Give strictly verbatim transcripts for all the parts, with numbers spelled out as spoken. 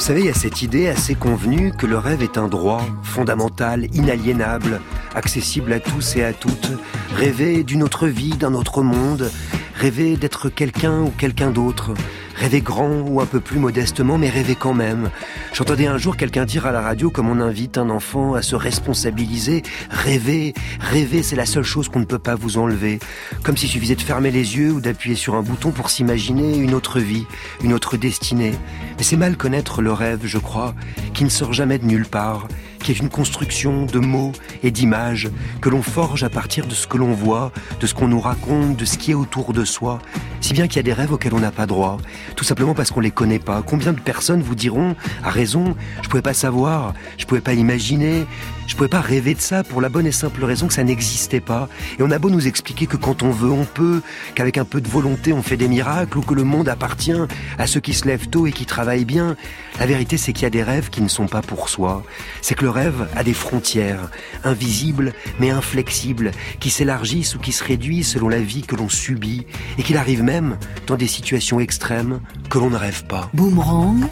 savez, il y a cette idée assez convenue que le rêve est un droit fondamental, inaliénable, accessible à tous et à toutes. Rêver d'une autre vie, d'un autre monde, rêver d'être quelqu'un ou quelqu'un d'autre. Rêver grand ou un peu plus modestement, mais rêver quand même. J'entendais un jour quelqu'un dire à la radio comme on invite un enfant à se responsabiliser. Rêver, rêver, c'est la seule chose qu'on ne peut pas vous enlever. Comme s'il suffisait de fermer les yeux ou d'appuyer sur un bouton pour s'imaginer une autre vie, une autre destinée. Mais c'est mal connaître le rêve, je crois, qui ne sort jamais de nulle part, qui est une construction de mots et d'images que l'on forge à partir de ce que l'on voit, de ce qu'on nous raconte, de ce qui est autour de soi. Si bien qu'il y a des rêves auxquels on n'a pas droit, tout simplement parce qu'on les connaît pas. Combien de personnes vous diront, à raison, je pouvais pas savoir, je pouvais pas imaginer, je pouvais pas rêver de ça pour la bonne et simple raison que ça n'existait pas. Et on a beau nous expliquer que quand on veut, on peut, qu'avec un peu de volonté, on fait des miracles, ou que le monde appartient à ceux qui se lèvent tôt et qui travaillent bien. La vérité, c'est qu'il y a des rêves qui ne sont pas pour soi. C'est que le rêve a des frontières, invisibles mais inflexibles, qui s'élargissent ou qui se réduisent selon la vie que l'on subit, et qu'il arrive même dans des situations extrêmes que l'on ne rêve pas. Boomerang.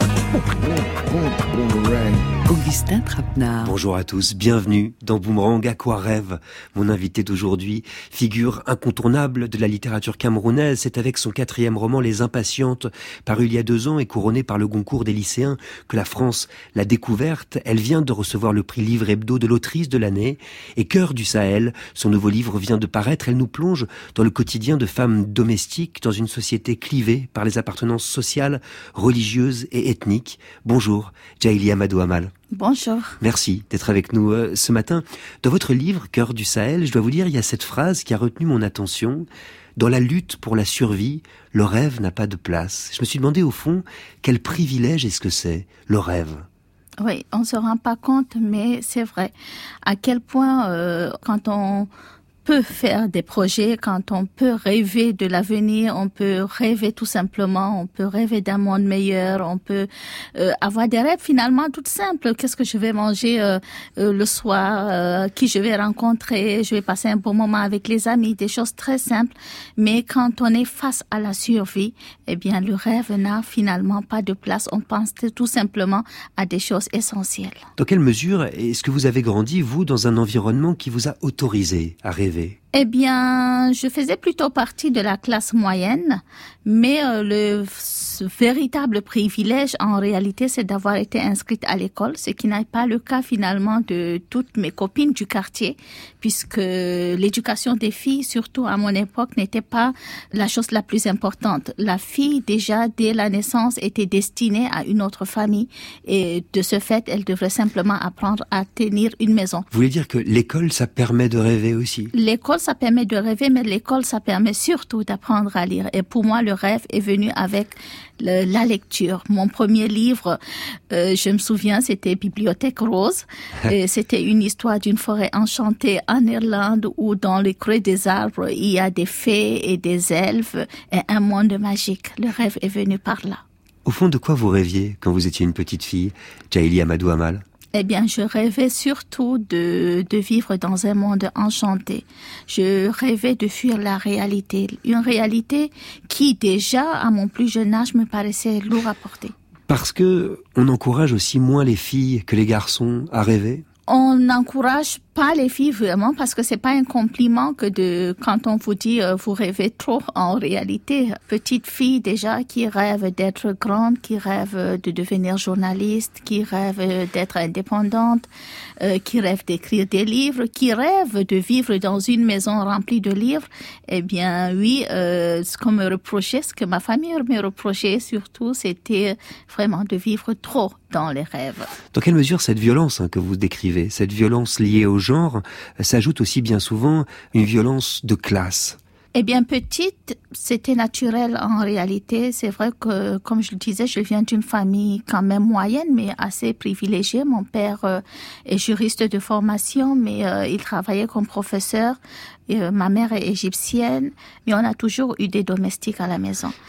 Augustin Trapenard. Bonjour à tous, bienvenue dans Boomerang. À quoi rêve mon invité d'aujourd'hui? Figure incontournable de la littérature camerounaise, c'est avec son quatrième roman Les Impatientes, paru il y a deux ans et couronné par le Goncourt des lycéens, que la France l'a découverte. Elle vient de recevoir le prix Livre Hebdo de l'autrice de l'année, et Cœur du Sahel, son nouveau livre vient de paraître. Elle nous plonge dans le quotidien de femmes domestiques dans une société clivée par les appartenances sociales, religieuses et ethniques. Bonjour, Djaïli Amadou Amal. Bonjour. Merci d'être avec nous euh, ce matin. Dans votre livre, Cœur du Sahel, je dois vous dire, il y a cette phrase qui a retenu mon attention. Dans la lutte pour la survie, le rêve n'a pas de place. Je me suis demandé au fond, quel privilège est-ce que c'est, le rêve ? Oui, on ne se rend pas compte, mais c'est vrai. À quel point, euh, quand on peut faire des projets, quand on peut rêver de l'avenir, on peut rêver tout simplement, on peut rêver d'un monde meilleur, on peut euh, avoir des rêves finalement tout simples. Qu'est-ce que je vais manger euh, euh, le soir, euh, qui je vais rencontrer, je vais passer un bon moment avec les amis, des choses très simples. Mais quand on est face à la survie, eh bien le rêve n'a finalement pas de place. On pense tout simplement à des choses essentielles. Dans quelle mesure est-ce que vous avez grandi, vous, dans un environnement qui vous a autorisé à rêver ? Eh bien, je faisais plutôt partie de la classe moyenne, mais euh, le véritable privilège, en réalité, c'est d'avoir été inscrite à l'école, ce qui n'est pas le cas finalement de toutes mes copines du quartier, puisque l'éducation des filles, surtout à mon époque, n'était pas la chose la plus importante. La fille, déjà, dès la naissance, était destinée à une autre famille, et de ce fait, elle devrait simplement apprendre à tenir une maison. Vous voulez dire que l'école, ça permet de rêver aussi ? L'école, ça permet de rêver, mais l'école, ça permet surtout d'apprendre à lire. Et pour moi, le rêve est venu avec le, la lecture. Mon premier livre, euh, je me souviens, c'était Bibliothèque Rose. Et c'était une histoire d'une forêt enchantée en Irlande où dans les creux des arbres, il y a des fées et des elfes et un monde magique. Le rêve est venu par là. Au fond, de quoi vous rêviez quand vous étiez une petite fille, Djaïli Amadou Amal ? Eh bien, je rêvais surtout de, de vivre dans un monde enchanté. Je rêvais de fuir la réalité. Une réalité qui, déjà, à mon plus jeune âge, me paraissait lourde à porter. Parce que on encourage aussi moins les filles que les garçons à rêver ? On n'encourage pas les filles vraiment parce que c'est pas un compliment que de quand on vous dit euh, vous rêvez trop. En réalité, petite fille déjà qui rêve d'être grande, qui rêve de devenir journaliste, qui rêve d'être indépendante, euh, qui rêve d'écrire des livres, qui rêve de vivre dans une maison remplie de livres. Eh bien oui, euh, ce qu'on me reprochait, ce que ma famille me reprochait surtout, c'était vraiment de vivre trop dans les rêves. Dans quelle mesure cette violence hein, que vous décrivez, cette violence liée au genre, s'ajoute aussi bien souvent une violence de classe? Eh bien, petite, c'était naturel en réalité. C'est vrai que, comme je le disais, je viens d'une famille quand même moyenne, mais assez privilégiée. Mon père euh, est juriste de formation, mais euh, il travaillait comme professeur. Et, euh, ma mère est égyptienne, mais on a toujours eu des domestiques à la maison. Oui.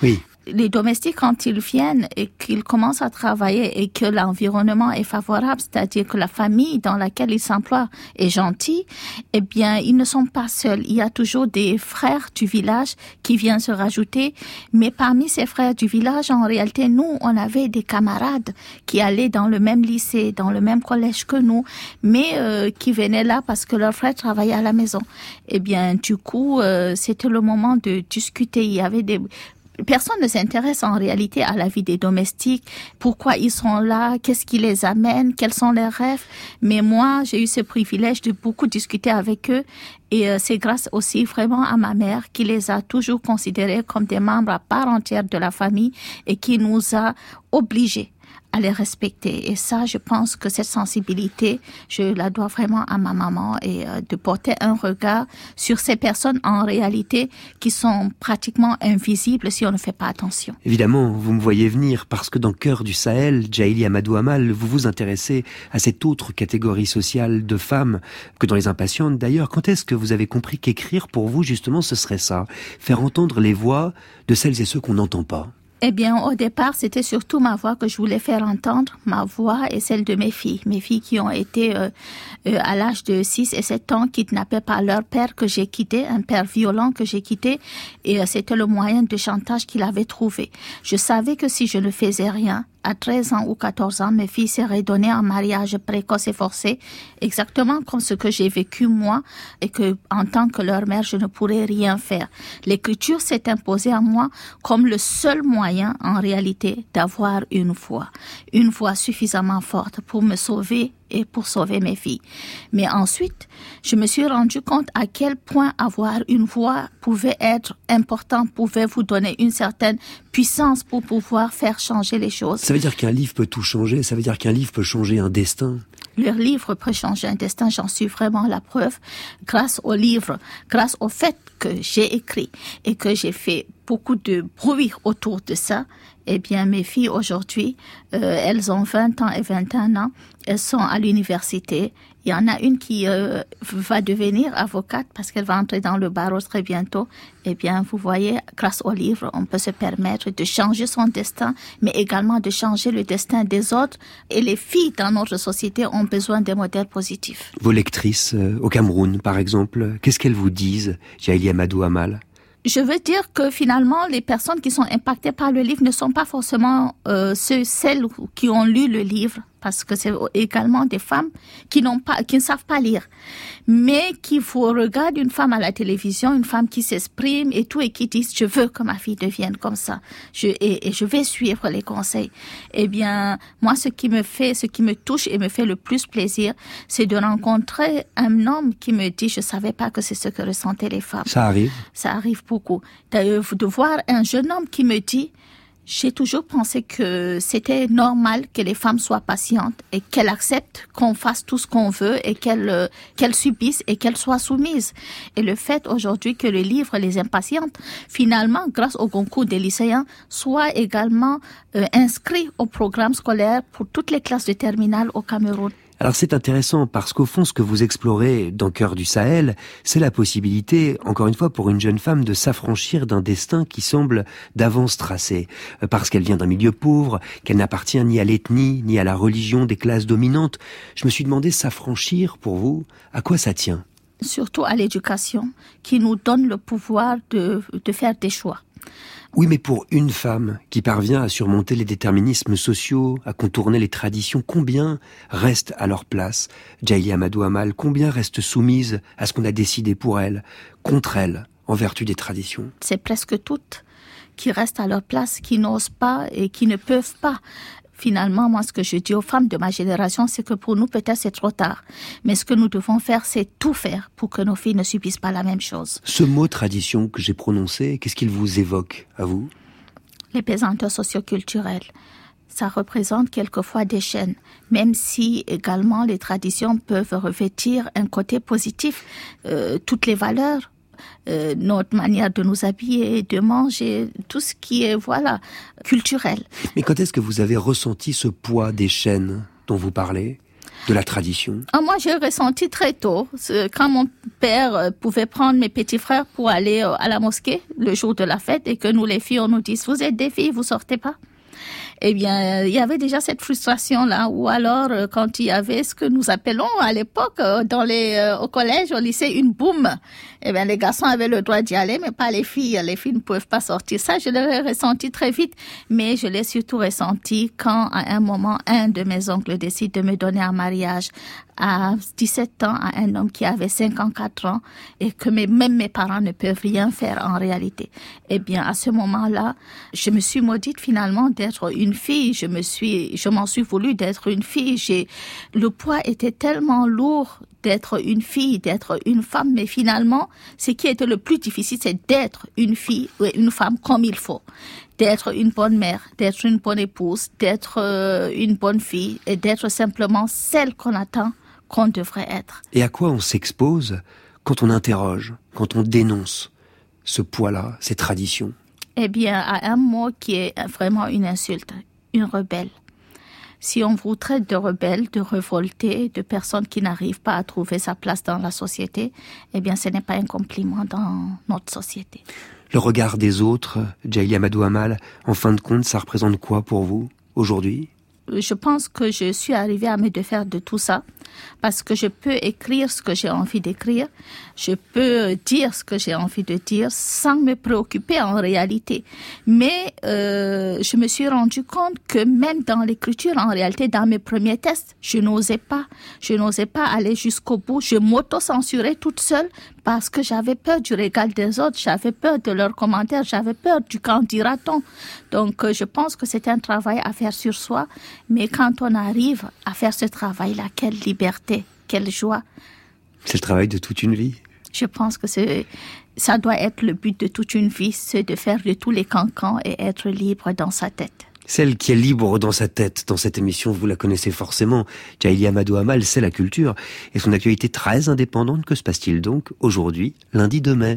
Les domestiques, quand ils viennent et qu'ils commencent à travailler et que l'environnement est favorable, c'est-à-dire que la famille dans laquelle ils s'emploient est gentille, eh bien, ils ne sont pas seuls. Il y a toujours des frères du village qui viennent se rajouter. Mais parmi ces frères du village, en réalité, nous, on avait des camarades qui allaient dans le même lycée, dans le même collège que nous, mais euh, qui venaient là parce que leur frère travaillait à la maison. Eh bien, du coup, euh, c'était le moment de discuter. Il y avait des... Personne ne s'intéresse en réalité à la vie des domestiques, pourquoi ils sont là, qu'est-ce qui les amène, quels sont leurs rêves. Mais moi, j'ai eu ce privilège de beaucoup discuter avec eux et euh, c'est grâce aussi vraiment à ma mère qui les a toujours considérés comme des membres à part entière de la famille et qui nous a obligés à les respecter. Et ça, je pense que cette sensibilité, je la dois vraiment à ma maman et euh, de porter un regard sur ces personnes en réalité qui sont pratiquement invisibles si on ne fait pas attention. Évidemment, vous me voyez venir parce que dans Cœur du Sahel, Djaïli Amadou Amal, vous vous intéressez à cette autre catégorie sociale de femmes que dans Les Impatientes. D'ailleurs, quand est-ce que vous avez compris qu'écrire pour vous, justement, ce serait ça? Faire entendre les voix de celles et ceux qu'on n'entend pas? Eh bien, au départ, c'était surtout ma voix que je voulais faire entendre, ma voix et celle de mes filles. Mes filles qui ont été, euh, euh, à l'âge de six et sept ans, kidnappées par leur père que j'ai quitté, un père violent que j'ai quitté, et euh, c'était le moyen de chantage qu'il avait trouvé. Je savais que si je ne faisais rien, à treize ans ou quatorze ans, mes filles seraient données en mariage précoce et forcé, exactement comme ce que j'ai vécu moi, et que, en tant que leur mère, je ne pourrais rien faire. L'écriture s'est imposée à moi comme le seul moyen, en réalité, d'avoir une voix. Une voix suffisamment forte pour me sauver et pour sauver mes filles. Mais ensuite, je me suis rendu compte à quel point avoir une voix pouvait être important, pouvait vous donner une certaine puissance pour pouvoir faire changer les choses. Ça veut dire qu'un livre peut tout changer, ça veut dire qu'un livre peut changer un destin. Le livre peut changer un destin, j'en suis vraiment la preuve. Grâce au livre, grâce au fait que j'ai écrit et que j'ai fait beaucoup de bruit autour de ça, eh bien, mes filles aujourd'hui, euh, elles ont vingt ans et vingt et un ans, elles sont à l'université. Il y en a une qui euh, va devenir avocate parce qu'elle va entrer dans le barreau très bientôt. Eh bien, vous voyez, grâce au livre, on peut se permettre de changer son destin, mais également de changer le destin des autres. Et les filles dans notre société ont besoin de modèles positifs. Vos lectrices, euh, au Cameroun, par exemple, qu'est-ce qu'elles vous disent, Djaïli Amadou Amal? Je veux dire que finalement, les personnes qui sont impactées par le livre ne sont pas forcément euh, ceux, celles qui ont lu le livre, parce que c'est également des femmes qui n'ont pas, qui ne savent pas lire, mais qui vous regardent une femme à la télévision, une femme qui s'exprime et tout, et qui disent je veux que ma fille devienne comme ça, je, et, et je vais suivre les conseils. Eh bien, moi, ce qui me fait, ce qui me touche et me fait le plus plaisir, c'est de rencontrer un homme qui me dit je savais pas que c'est ce que ressentaient les femmes. Ça arrive. Ça arrive beaucoup. De, de voir un jeune homme qui me dit j'ai toujours pensé que c'était normal que les femmes soient patientes et qu'elles acceptent qu'on fasse tout ce qu'on veut et qu'elles, euh, qu'elles subissent et qu'elles soient soumises. Et le fait aujourd'hui que le livre Les Impatientes, finalement, grâce au concours des lycéens, soit également euh, inscrit au programme scolaire pour toutes les classes de terminale au Cameroun. Alors c'est intéressant parce qu'au fond, ce que vous explorez dans Cœur du Sahel, c'est la possibilité, encore une fois, pour une jeune femme de s'affranchir d'un destin qui semble d'avance tracé. Parce qu'elle vient d'un milieu pauvre, qu'elle n'appartient ni à l'ethnie, ni à la religion des classes dominantes. Je me suis demandé, s'affranchir, pour vous, à quoi ça tient? Surtout à l'éducation, qui nous donne le pouvoir de, de faire des choix. Oui, mais pour une femme qui parvient à surmonter les déterminismes sociaux, à contourner les traditions, combien restent à leur place? Djaïli Amadou Amal, combien restent soumises à ce qu'on a décidé pour elles, contre elles, en vertu des traditions? C'est presque toutes qui restent à leur place, qui n'osent pas et qui ne peuvent pas. Finalement, moi, ce que je dis aux femmes de ma génération, c'est que pour nous, peut-être c'est trop tard. Mais ce que nous devons faire, c'est tout faire pour que nos filles ne subissent pas la même chose. Ce mot tradition que j'ai prononcé, qu'est-ce qu'il vous évoque, à vous? Les pesanteurs socioculturelles. Ça représente quelquefois des chaînes, même si également les traditions peuvent revêtir un côté positif. Euh, toutes les valeurs, Euh, notre manière de nous habiller, de manger, tout ce qui est, voilà, culturel. Mais quand est-ce que vous avez ressenti ce poids des chaînes dont vous parlez? de la tradition? Ah, moi, j'ai ressenti très tôt, quand mon père pouvait prendre mes petits frères pour aller à la mosquée le jour de la fête et que nous, les filles, on nous dise, vous êtes des filles, vous sortez pas. Eh bien, il y avait déjà cette frustration-là. Ou alors, quand il y avait ce que nous appelons à l'époque, dans les, euh, au collège, au lycée, une boum. Eh bien, les garçons avaient le droit d'y aller, mais pas les filles. Les filles ne peuvent pas sortir. Ça, je l'ai ressenti très vite. Mais je l'ai surtout ressenti quand, à un moment, un de mes oncles décide de me donner en mariage à dix-sept ans à un homme qui avait cinquante-quatre ans et que mes, même mes parents ne peuvent rien faire en réalité. Eh bien, à ce moment-là, je me suis maudite finalement d'être une fille. Je me suis, je m'en suis voulu d'être une fille. J'ai, le poids était tellement lourd d'être une fille, d'être une femme, mais finalement, ce qui était le plus difficile, c'est d'être une fille ou une femme comme il faut. D'être une bonne mère, d'être une bonne épouse, d'être euh, une bonne fille et d'être simplement celle qu'on attend qu'on devrait être. Et à quoi on s'expose quand on interroge, quand on dénonce ce poids-là, ces traditions? Eh bien, à un mot qui est vraiment une insulte, une rebelle. Si on vous traite de rebelle, de révolté, de personne qui n'arrive pas à trouver sa place dans la société, eh bien, ce n'est pas un compliment dans notre société. Le regard des autres, Djaïli Amadou Amal, en fin de compte, ça représente quoi pour vous, aujourd'hui? Je pense que je suis arrivée à me défaire de tout ça parce que je peux écrire ce que j'ai envie d'écrire, je peux dire ce que j'ai envie de dire sans me préoccuper en réalité. Mais euh, je me suis rendu compte que même dans l'écriture, en réalité, dans mes premiers tests, je n'osais pas, je n'osais pas aller jusqu'au bout. Je m'auto-censurais toute seule parce que j'avais peur du regard des autres, j'avais peur de leurs commentaires, j'avait peur du qu'en dira-t-on. Donc, euh, je pense que c'est un travail à faire sur soi. Mais quand on arrive à faire ce travail-là, quelle liberté, quelle joie. C'est le travail de toute une vie. Je pense que c'est, ça doit être le but de toute une vie, c'est de faire de tous les cancans et être libre dans sa tête. Celle qui est libre dans sa tête, dans cette émission, vous la connaissez forcément. Djaïli Amadou Amal, c'est la culture. Et son actualité très indépendante, que se passe-t-il donc aujourd'hui, lundi deux mai?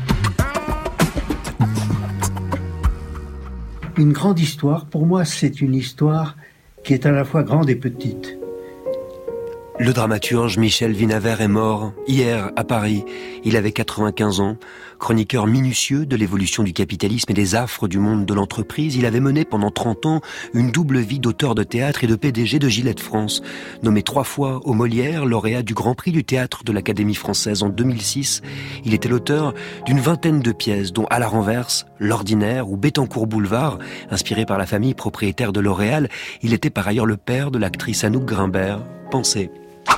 Une grande histoire, pour moi, c'est une histoire qui est à la fois grande et petite. Le dramaturge Michel Vinaver est mort hier à Paris. Il avait quatre-vingt-quinze ans. Chroniqueur minutieux de l'évolution du capitalisme et des affres du monde de l'entreprise, il avait mené pendant trente ans une double vie d'auteur de théâtre et de P D G de Gillette France. Nommé trois fois au Molière, lauréat du Grand Prix du théâtre de l'Académie française en deux mille six, il était l'auteur d'une vingtaine de pièces, dont À la renverse, L'Ordinaire ou Bettencourt Boulevard. Inspiré par la famille propriétaire de L'Oréal, il était par ailleurs le père de l'actrice Anouk Grimbert. Pensez.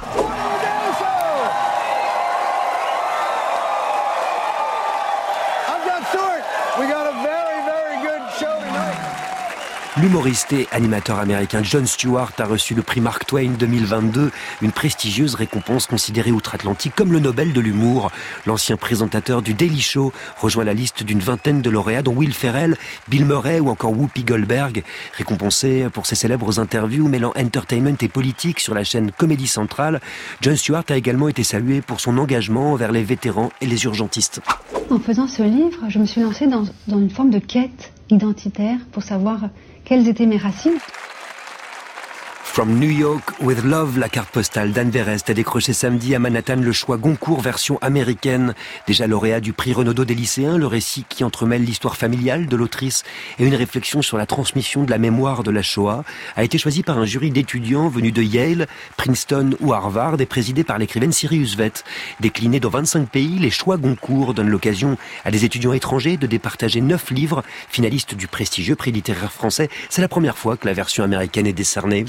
L'humoriste et animateur américain Jon Stewart a reçu le prix Mark Twain deux mille vingt-deux, une prestigieuse récompense considérée outre-Atlantique comme le Nobel de l'humour. L'ancien présentateur du Daily Show rejoint la liste d'une vingtaine de lauréats, dont Will Ferrell, Bill Murray ou encore Whoopi Goldberg, récompensé pour ses célèbres interviews mêlant entertainment et politique sur la chaîne Comedy Central. Jon Stewart a également été salué pour son engagement envers les vétérans et les urgentistes. En faisant ce livre, je me suis lancée dans, dans une forme de quête identitaire pour savoir quelles étaient mes racines. From New York with Love, la carte postale d'Anne Verest a décroché samedi à Manhattan le choix Goncourt version américaine. Déjà lauréat du prix Renaudot des lycéens, le récit qui entremêle l'histoire familiale de l'autrice et une réflexion sur la transmission de la mémoire de la Shoah a été choisi par un jury d'étudiants venus de Yale, Princeton ou Harvard et présidé par l'écrivaine Sirius Vett. Décliné dans vingt-cinq pays, les choix Goncourt donnent l'occasion à des étudiants étrangers de départager neuf livres, finalistes du prestigieux prix littéraire français. C'est la première fois que la version américaine est décernée.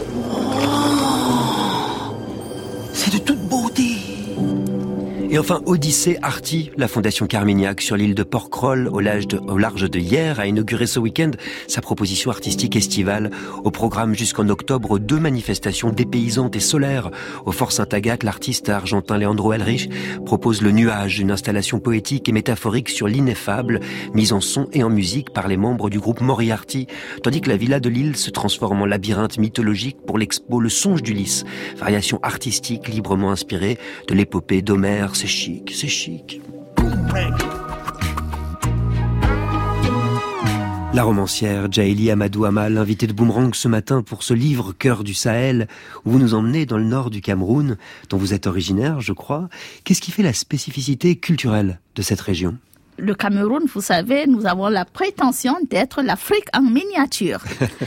C'est de toute beauté. Et enfin, Odyssée Arty, la Fondation Carmignac sur l'île de Porquerolles, au large de, au large de Hyères, a inauguré ce week-end sa proposition artistique estivale. Au programme jusqu'en octobre, deux manifestations dépaysantes et solaires. Au Fort Sainte-Agathe, l'artiste argentin Leandro Elrich propose Le Nuage, une installation poétique et métaphorique sur l'ineffable, mise en son et en musique par les membres du groupe Moriarty, tandis que la villa de l'île se transforme en labyrinthe mythologique pour l'expo Le Songe d'Ulysse, variation artistique librement inspirée de l'épopée d'Homère. C'est chic, c'est chic. La romancière Djaïli Amadou Amal, invitée de Boomerang ce matin pour ce livre Cœur du Sahel, où vous nous emmenez dans le nord du Cameroun, dont vous êtes originaire, je crois. Qu'est-ce qui fait la spécificité culturelle de cette région ? Le Cameroun, vous savez, nous avons la prétention d'être l'Afrique en miniature.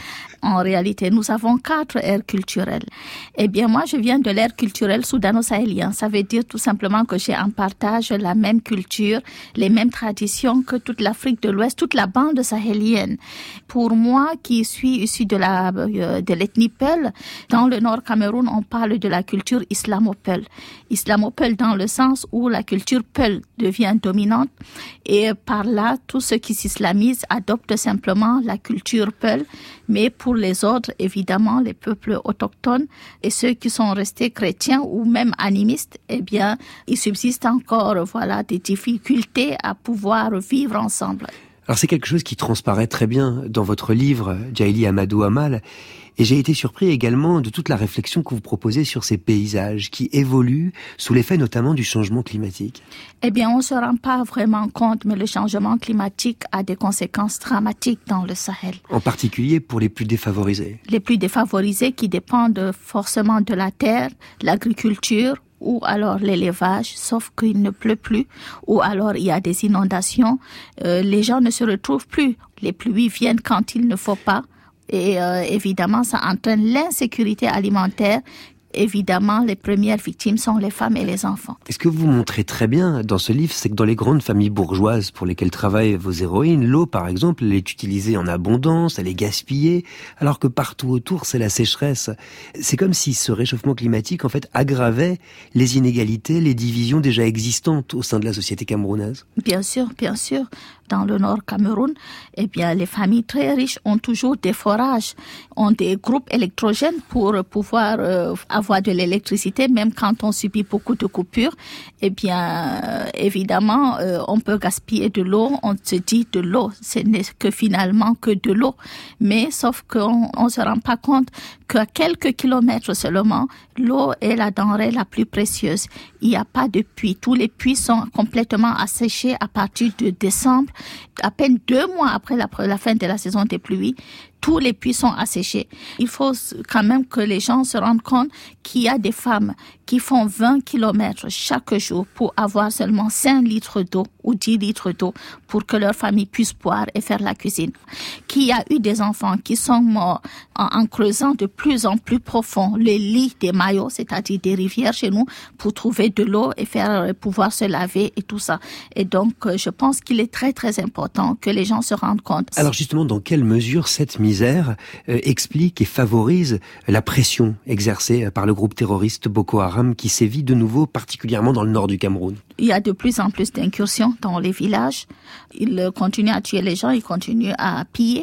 En réalité, nous avons quatre aires culturelles. Eh bien, moi, je viens de l'ère culturelle soudano-sahélien. Ça veut dire tout simplement que j'ai en partage la même culture, les mêmes traditions que toute l'Afrique de l'Ouest, toute la bande sahélienne. Pour moi, qui suis issue de la euh, de l'ethnie Peul, dans le Nord Cameroun, on parle de la culture islamo-Peul. Islamo-Peul dans le sens où la culture Peul devient dominante et par là, tous ceux qui s'islamisent adoptent simplement la culture Peul, mais pour les autres, évidemment, les peuples autochtones et ceux qui sont restés chrétiens ou même animistes, eh bien, il subsiste encore, voilà, des difficultés à pouvoir vivre ensemble. Alors c'est quelque chose qui transparaît très bien dans votre livre, Djaïli Amadou Amal, et j'ai été surpris également de toute la réflexion que vous proposez sur ces paysages qui évoluent sous l'effet notamment du changement climatique. Eh bien, on ne se rend pas vraiment compte, mais le changement climatique a des conséquences dramatiques dans le Sahel. En particulier pour les plus défavorisés. Les plus défavorisés qui dépendent forcément de la terre, l'agriculture, ou alors l'élevage, sauf qu'il ne pleut plus, ou alors il y a des inondations. Euh, les gens ne se retrouvent plus. Les pluies viennent quand il ne faut pas. Et euh, évidemment, ça entraîne l'insécurité alimentaire. Évidemment, les premières victimes sont les femmes et les enfants. Et ce que vous montrez très bien dans ce livre, c'est que dans les grandes familles bourgeoises pour lesquelles travaillent vos héroïnes, l'eau, par exemple, elle est utilisée en abondance, elle est gaspillée, alors que partout autour, c'est la sécheresse. C'est comme si ce réchauffement climatique, en fait, aggravait les inégalités, les divisions déjà existantes au sein de la société camerounaise. Bien sûr, bien sûr. Dans le Nord Cameroun, eh bien, les familles très riches ont toujours des forages, ont des groupes électrogènes pour pouvoir euh, avoir de l'électricité, même quand on subit beaucoup de coupures. Eh bien, euh, évidemment, euh, on peut gaspiller de l'eau. On se dit de l'eau, ce n'est que finalement que de l'eau. Mais sauf qu'on on se rend pas compte qu'à quelques kilomètres seulement, l'eau est la denrée la plus précieuse. Il n'y a pas de puits. Tous les puits sont complètement asséchés à partir de décembre. À peine deux mois après la, la fin de la saison des pluies, tous les puits sont asséchés. Il faut quand même que les gens se rendent compte qu'il y a des femmes qui font vingt kilomètres chaque jour pour avoir seulement cinq litres d'eau ou dix litres d'eau pour que leur famille puisse boire et faire la cuisine. Qu'il y a eu des enfants qui sont morts en, en creusant de plus en plus profond les lits des maillots, c'est-à-dire des rivières chez nous, pour trouver de l'eau et faire pouvoir se laver et tout ça. Et donc, je pense qu'il est très très important que les gens se rendent compte. Alors justement, dans quelle mesure cette misère euh, explique et favorise la pression exercée par le groupe terroriste Boko Haram qui sévit de nouveau particulièrement dans le nord du Cameroun? Il y a de plus en plus d'incursions dans les villages. Ils continuent à tuer les gens, ils continuent à piller.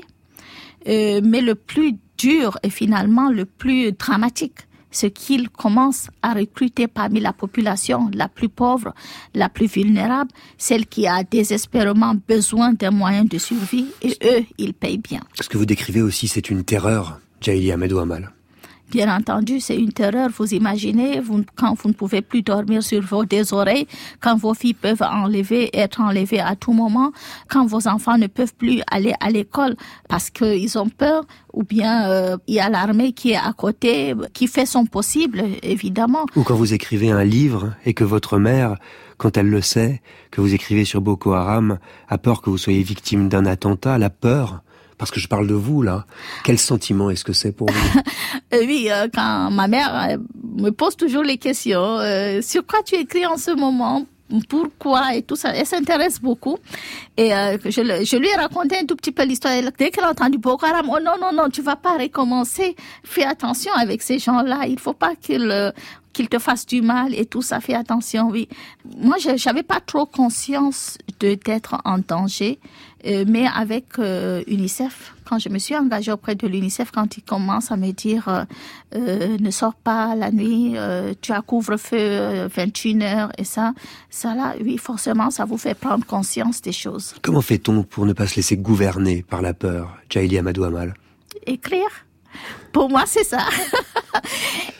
Euh, mais le plus dur et finalement le plus dramatique, c'est qu'ils commencent à recruter parmi la population la plus pauvre, la plus vulnérable, celle qui a désespérément besoin d'un moyen de survie, et eux, ils payent bien. Ce que vous décrivez aussi, c'est une terreur, Djaïli Amadou Amal. Bien entendu, c'est une terreur. Vous imaginez, vous, quand vous ne pouvez plus dormir sur vos deux oreilles, quand vos filles peuvent enlever, être enlevées à tout moment, quand vos enfants ne peuvent plus aller à l'école parce qu'ils ont peur, ou bien euh, il y a l'armée qui est à côté, qui fait son possible, évidemment. Ou quand vous écrivez un livre et que votre mère, quand elle le sait, que vous écrivez sur Boko Haram, a peur que vous soyez victime d'un attentat, la peur. Parce que je parle de vous, là. Quel sentiment est-ce que c'est pour vous? euh, Oui, euh, quand ma mère euh, me pose toujours les questions, euh, sur quoi tu écris en ce moment? Pourquoi et tout ça, elle s'intéresse beaucoup et euh, je, le, je lui ai raconté un tout petit peu l'histoire. Dès qu'elle a entendu Boko Haram, oh non non non, tu vas pas recommencer, fais attention avec ces gens-là, il faut pas qu'ils euh, qu'ils te fassent du mal et tout ça, fais attention. Oui, moi je j'avais pas trop conscience de d'être en danger, euh, mais avec euh, UNICEF, quand je me suis engagée auprès de l'UNICEF, quand ils commencent à me dire euh, euh, ne sors pas la nuit, euh, tu as couvre-feu euh, vingt et une heures et ça, ça là, oui, forcément, ça vous fait prendre conscience des choses. Comment fait-on pour ne pas se laisser gouverner par la peur, Djaïli Amadou Amal? Écrire. Pour moi, c'est ça.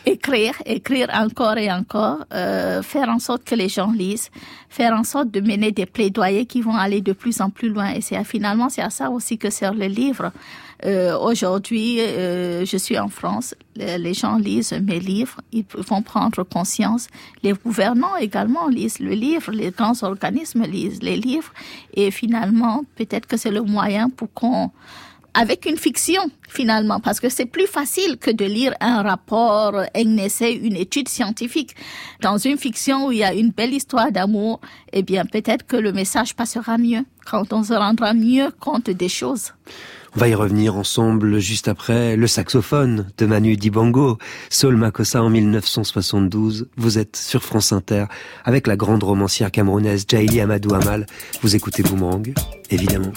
écrire, écrire encore et encore, euh, faire en sorte que les gens lisent, faire en sorte de mener des plaidoyers qui vont aller de plus en plus loin. Et c'est finalement c'est à ça aussi que sert le livre. Euh, aujourd'hui, euh, je suis en France, les, les gens lisent mes livres, ils vont prendre conscience. Les gouvernants également lisent le livre, les grands organismes lisent les livres. Et finalement, peut-être que c'est le moyen pour qu'on... avec une fiction, finalement, parce que c'est plus facile que de lire un rapport, un essai, une étude scientifique. Dans une fiction où il y a une belle histoire d'amour, eh bien, peut-être que le message passera mieux, quand on se rendra mieux compte des choses. On va y revenir ensemble juste après le saxophone de Manu Dibango, Saul Makossa en mille neuf cent soixante-douze. Vous êtes sur France Inter avec la grande romancière camerounaise Djaïli Amadou Amal. Vous écoutez Boomerang, évidemment.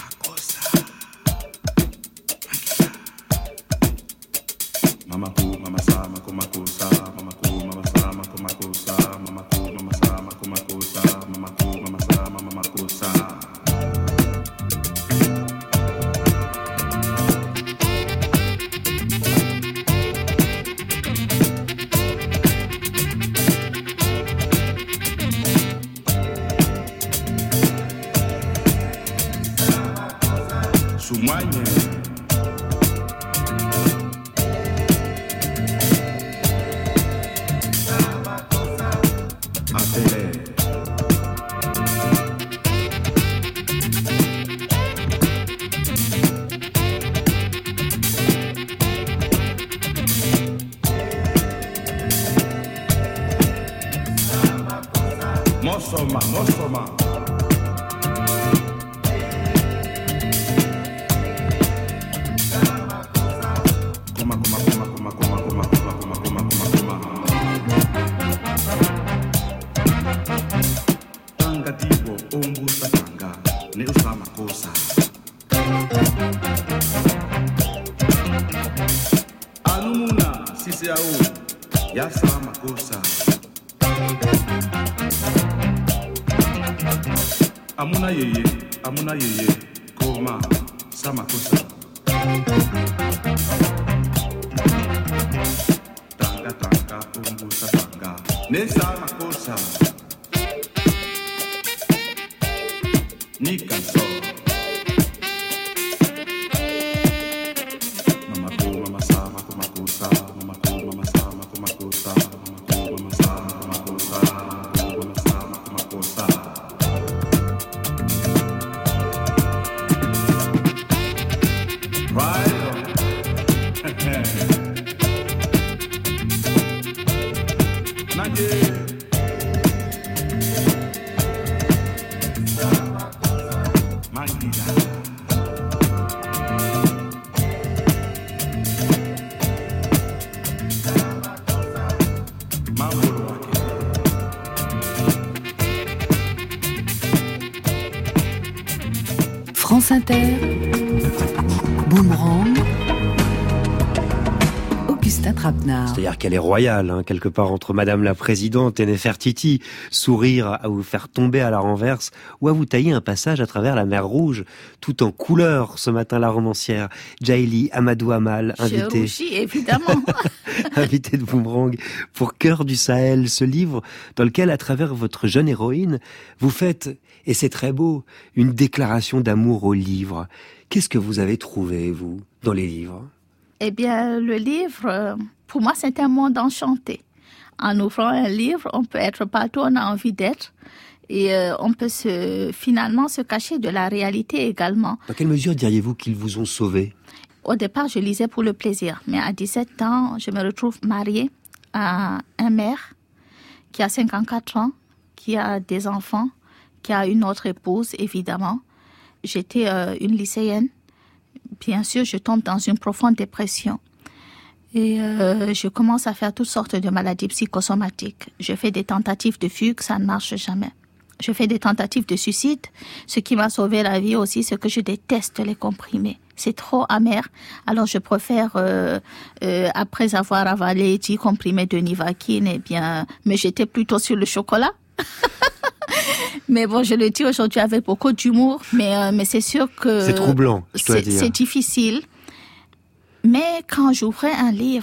Mamaku, mamasa, makomakosa, mamaku, mamasa, makomakosa, mamaku, mamasa, makomakosa, mamaku, mamasa, mamakosa. Sumanye. Mosoma, Mosoma. Kuma, kuma, kuma, kuma, kuma, kuma, kuma, kuma, kuma, kuma, kuma. Tanga tipo, umbu tanga, ne usama kosa. Anumuna, sisi au, ya sama kosa. Amuna yeye, amuna yeye, koma, sama kosa. Tanga tanga, umbu tanga, ne sama kosa. Ni canso. Mama ko, mama sama, koma kosa, mama ko, mama sama, koma kosa, mama ko, mama sama, koma kosa, mama sama, koma kosa. France Inter, Boomerang, Augustin Trapenard. C'est-à-dire qu'elle est royale, hein, quelque part entre Madame la Présidente et Néfertiti. Sourire à vous faire tomber à la renverse ou à vous tailler un passage à travers la mer Rouge, tout en couleur ce matin la romancière Djaïli Amadou Amal, invitée. Je rougis, évidemment. invitée de Boomerang pour Cœur du Sahel, ce livre dans lequel, à travers votre jeune héroïne, vous faites, et c'est très beau, une déclaration d'amour au livre. Qu'est-ce que vous avez trouvé, vous, dans les livres ? Eh bien, le livre, pour moi, c'est un monde enchanté. En ouvrant un livre, on peut être partout où on a envie d'être. Et euh, on peut se, finalement se cacher de la réalité également. Dans quelle mesure diriez-vous qu'ils vous ont sauvé ? Au départ, je lisais pour le plaisir. Mais à dix-sept ans, je me retrouve mariée à un maire qui a cinquante-quatre ans, qui a des enfants, qui a une autre épouse, évidemment. J'étais euh, une lycéenne. Bien sûr, je tombe dans une profonde dépression. Et euh, je commence à faire toutes sortes de maladies psychosomatiques. Je fais des tentatives de fugue, ça ne marche jamais. Je fais des tentatives de suicide. Ce qui m'a sauvé la vie aussi, c'est que je déteste les comprimés. C'est trop amer. Alors je préfère, euh, euh, après avoir avalé dix comprimés de Nivaquine, eh bien, me jeter plutôt sur le chocolat. Mais bon, je le dis aujourd'hui avec beaucoup d'humour, mais, euh, mais c'est sûr que... C'est troublant, je dois c'est, dire. C'est difficile. Mais quand j'ouvrais un livre,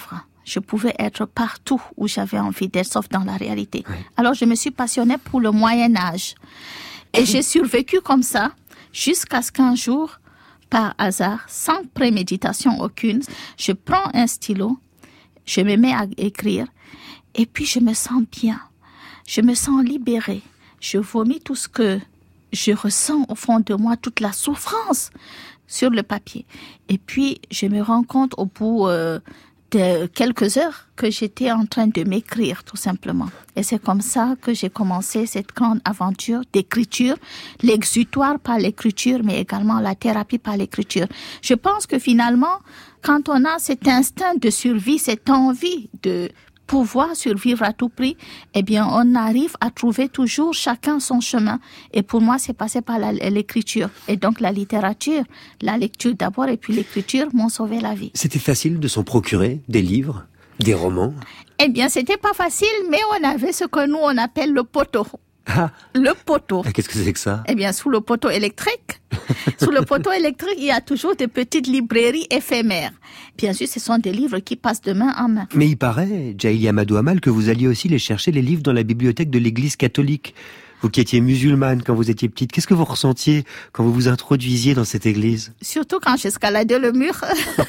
Je pouvais être partout où j'avais envie d'être, sauf dans la réalité. Oui. Alors, je me suis passionnée pour le Moyen-Âge. Et j'ai survécu comme ça, jusqu'à ce qu'un jour, par hasard, sans préméditation aucune, je prends un stylo, je me mets à écrire, et puis je me sens bien. Je me sens libérée. Je vomis tout ce que je ressens au fond de moi, toute la souffrance sur le papier. Et puis, je me rends compte au bout euh, de quelques heures que j'étais en train de m'écrire, tout simplement. Et c'est comme ça que j'ai commencé cette grande aventure d'écriture, l'exutoire par l'écriture, mais également la thérapie par l'écriture. Je pense que finalement, quand on a cet instinct de survie, cette envie de pouvoir survivre à tout prix, eh bien, on arrive à trouver toujours chacun son chemin. Et pour moi, c'est passé par la, l'écriture. Et donc, la littérature, la lecture d'abord, et puis l'écriture m'ont sauvé la vie. C'était facile de s'en procurer des livres, des romans? Eh bien, c'était pas facile, mais on avait ce que nous, on appelle le poteau. Ah. Le poteau. Ah, qu'est-ce que c'est que ça? Eh bien, sous le poteau électrique, sous le poteau électrique, il y a toujours des petites librairies éphémères. Bien sûr, ce sont des livres qui passent de main en main. Mais il paraît, Djaïli Amadou Amal, que vous alliez aussi les chercher, les livres, dans la bibliothèque de l'église catholique. Vous qui étiez musulmane quand vous étiez petite, qu'est-ce que vous ressentiez quand vous vous introduisiez dans cette église? Surtout quand j'escaladais le mur.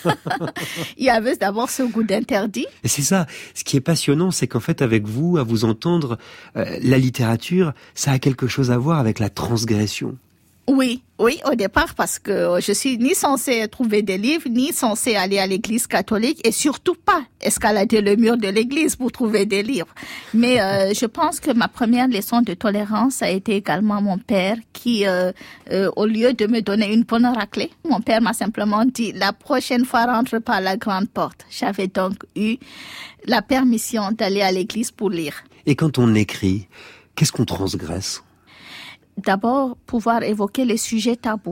Il y avait d'abord ce goût d'interdit. Et c'est ça, ce qui est passionnant, c'est qu'en fait, avec vous, à vous entendre, euh, la littérature, ça a quelque chose à voir avec la transgression. Oui, oui, au départ, parce que je suis ni censée trouver des livres, ni censée aller à l'église catholique, et surtout pas escalader le mur de l'église pour trouver des livres. Mais euh, je pense que ma première leçon de tolérance a été également mon père, qui, euh, euh, au lieu de me donner une bonne raclée, mon père m'a simplement dit, la prochaine fois, rentre par la grande porte. J'avais donc eu la permission d'aller à l'église pour lire. Et quand on écrit, qu'est-ce qu'on transgresse? D'abord, pouvoir évoquer les sujets tabous.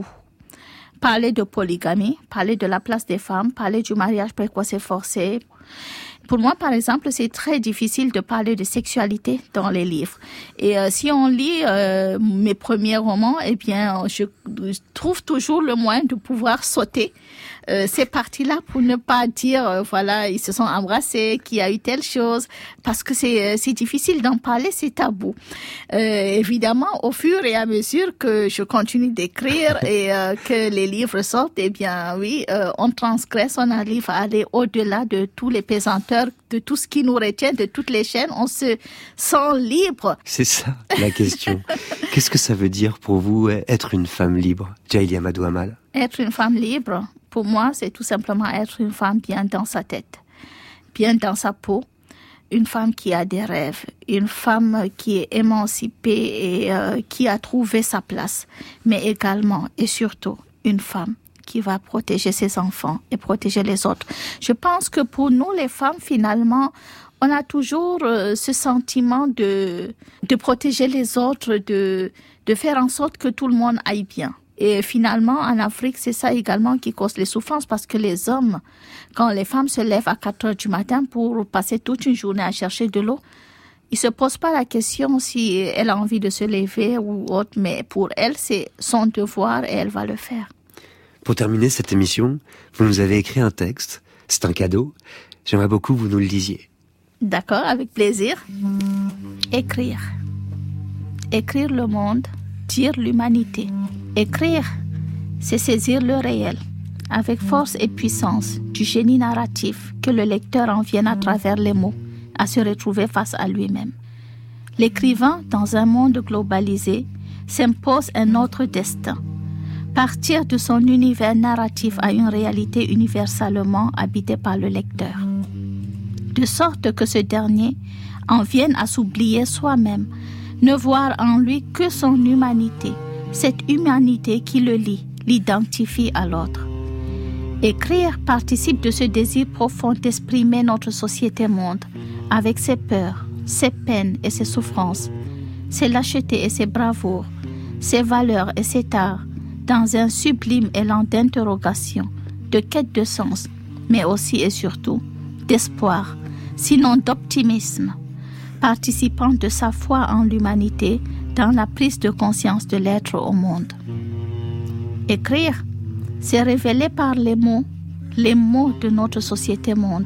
Parler de polygamie, parler de la place des femmes, parler du mariage précoce et forcé. Pour moi, par exemple, c'est très difficile de parler de sexualité dans les livres. Et euh, si on lit euh, mes premiers romans, eh bien, je, je trouve toujours le moyen de pouvoir sauter euh, ces parties-là pour ne pas dire, euh, voilà, ils se sont embrassés, qu'il y a eu telle chose, parce que c'est, c'est difficile d'en parler, c'est tabou. Euh, évidemment, au fur et à mesure que je continue d'écrire et euh, que les livres sortent, eh bien, oui, euh, on transgresse, on arrive à aller au-delà de tous les pesanteurs, de tout ce qui nous retient, de toutes les chaînes, on se sent libre. C'est ça, la question. Qu'est-ce que ça veut dire pour vous, être une femme libre, Djaïli Amadou Amal? Être une femme libre, pour moi, c'est tout simplement être une femme bien dans sa tête, bien dans sa peau, une femme qui a des rêves, une femme qui est émancipée et euh, qui a trouvé sa place, mais également et surtout une femme qui va protéger ses enfants et protéger les autres. Je pense que pour nous, les femmes, finalement, on a toujours euh, ce sentiment de, de protéger les autres, de, de faire en sorte que tout le monde aille bien. Et finalement, en Afrique, c'est ça également qui cause les souffrances, parce que les hommes, quand les femmes se lèvent à quatre heures du matin pour passer toute une journée à chercher de l'eau, ils ne se posent pas la question si elle a envie de se lever ou autre, mais pour elle, c'est son devoir et elle va le faire. Pour terminer cette émission, vous nous avez écrit un texte. C'est un cadeau. J'aimerais beaucoup que vous nous le disiez. D'accord, avec plaisir. Écrire. Écrire le monde, dire l'humanité. Écrire, c'est saisir le réel, avec force et puissance du génie narratif, que le lecteur en vienne à travers les mots, à se retrouver face à lui-même. L'écrivain, dans un monde globalisé, s'impose un autre destin. Partir de son univers narratif à une réalité universellement habitée par le lecteur. De sorte que ce dernier en vienne à s'oublier soi-même, ne voir en lui que son humanité, cette humanité qui le lie, l'identifie à l'autre. Écrire participe de ce désir profond d'exprimer notre société-monde, avec ses peurs, ses peines et ses souffrances, ses lâchetés et ses bravoures, ses valeurs et ses tares, dans un sublime élan d'interrogation, de quête de sens, mais aussi et surtout d'espoir, sinon d'optimisme, participant de sa foi en l'humanité dans la prise de conscience de l'être au monde. Écrire, c'est révéler par les mots, les mots de notre société-monde,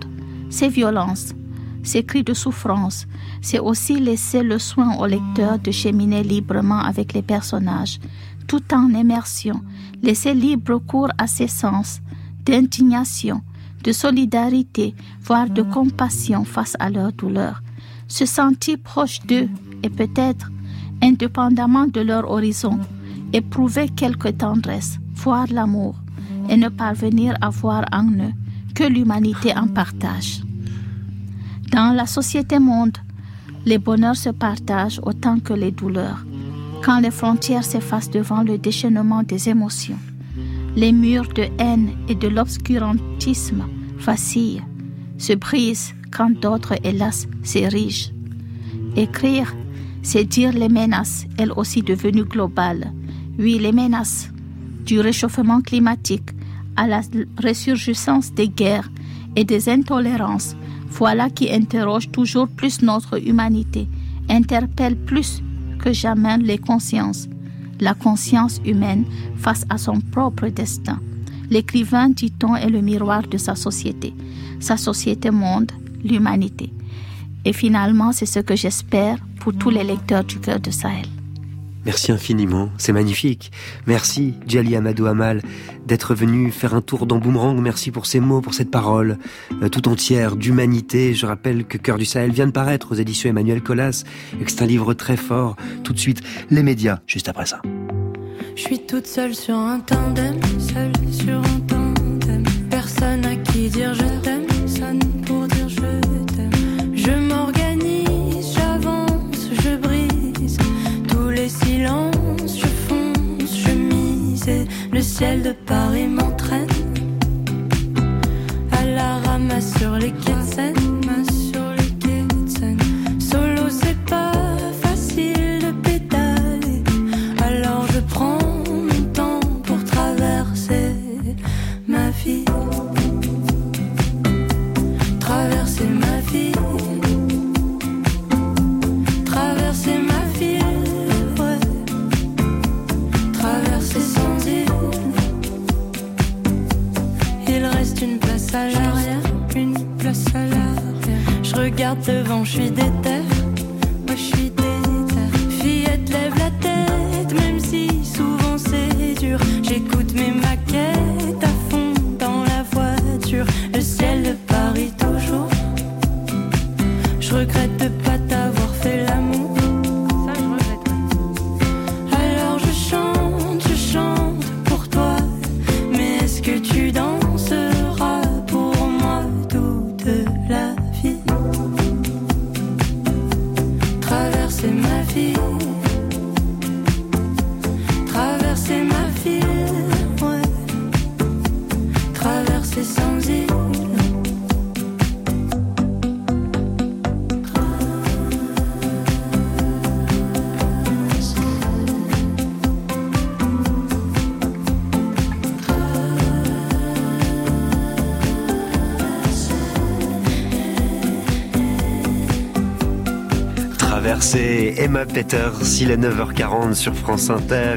ces violences, ces cris de souffrance, c'est aussi laisser le soin au lecteur de cheminer librement avec les personnages, tout en immersion, laisser libre cours à ses sens, d'indignation, de solidarité, voire de compassion face à leur douleur, se sentir proche d'eux et peut-être, indépendamment de leur horizon, éprouver quelque tendresse, voir l'amour et ne parvenir à voir en eux que l'humanité en partage. Dans la société monde, les bonheurs se partagent autant que les douleurs. Quand les frontières s'effacent devant le déchaînement des émotions, les murs de haine et de l'obscurantisme vacillent, se brisent quand d'autres, hélas, s'érigent. Écrire, c'est dire les menaces, elles aussi devenues globales. Oui, les menaces du réchauffement climatique à la ressurgence des guerres et des intolérances, voilà qui interroge toujours plus notre humanité, interpelle plus que jamais les consciences, la conscience humaine face à son propre destin. L'écrivain, dit-on, est le miroir de sa société, sa société monde, l'humanité. Et finalement, c'est ce que j'espère pour tous les lecteurs du Cœur de Sahel. Merci infiniment, c'est magnifique. Merci, Djali Amadou Amal, d'être venu faire un tour dans Boomerang. Merci pour ces mots, pour cette parole euh, tout entière d'humanité. Je rappelle que Cœur du Sahel vient de paraître aux éditions Emmanuel Colas et que c'est un livre très fort. Tout de suite, les médias, juste après ça. Je suis toute seule sur un tandem, seule sur un tandem. Personne à qui dire je t'aime, personne pour dire je t'aime. Je m'organise, j'avance, je brise tous les silences, je fonce, je mise et le ciel de Paris m'entraîne à la ramasse sur les quais de Seine, sur les quais de Seine. Solo c'est pas facile de pédaler, alors je prends mon temps pour traverser ma vie, traverser ma vie, traverser ma vie, ouais, traverser sans île. Il reste une place à l'arrière, une place à l'arrière. Je regarde devant, je suis déter, moi je suis déter. Fillette lève la tête, même si souvent c'est dur. J'écoute mes maquettes à fond dans la voiture. Le ciel de Paris toujours. Je regrette de pas t'avoir fait l'amour. Ça je regrette. Alors je chante, je chante pour toi. Mais est-ce que tu danseras pour moi toute la vie? Traverser ma vie, traverser ma vie, ouais, traverser sans île. Traverser Emma Peters, il est neuf heures quarante sur France Inter.